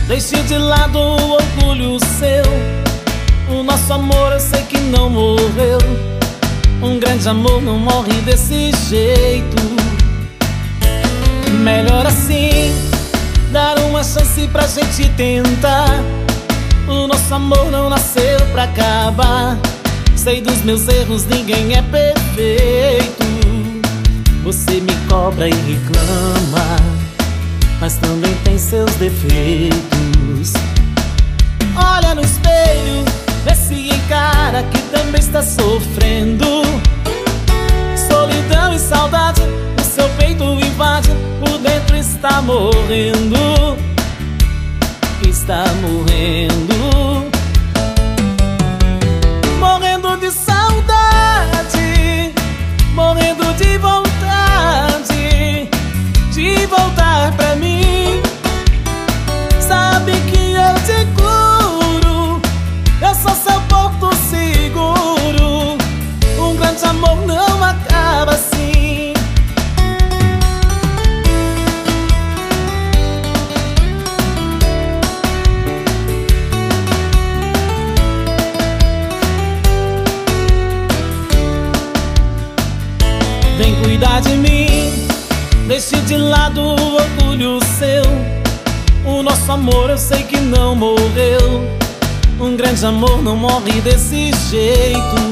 Deixe de lado o orgulho seu. O nosso amor eu sei que não morreu. Um grande amor não morre desse jeito. Melhor assim, dar uma chance pra gente tentar. O nosso amor não nasceu pra acabar. Sei dos meus erros, ninguém é perfeito. Você me cobra e reclama, mas também tem seus defeitos. Olha no espelho, vê se encara que também está sofrendo. Solidão e saudade, o seu peito invade. Por dentro está morrendo. Está morrendo. Morrendo de saudade, morrendo de vontade de voltar pra mim. Sabe que eu te curo, eu sou seu porto seguro. Um grande amor não acaba assim. Vem cuidar de mim, deixe de lado o orgulho seu. O nosso amor eu sei que não morreu. Um grande amor não morre desse jeito.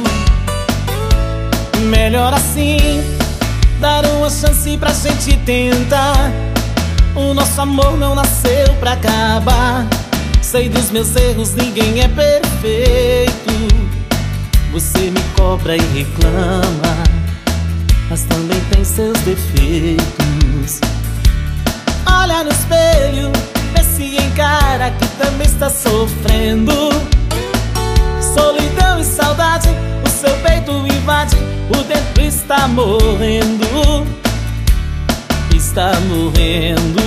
Melhor assim, dar uma chance pra gente tentar. O nosso amor não nasceu pra acabar. Sei dos meus erros, ninguém é perfeito. Você me cobra e reclama, mas também tem seus defeitos. Olha no espelho, vê se encara que também está sofrendo. Solidão e saudade, o seu peito invade. Por dentro está morrendo. Está morrendo.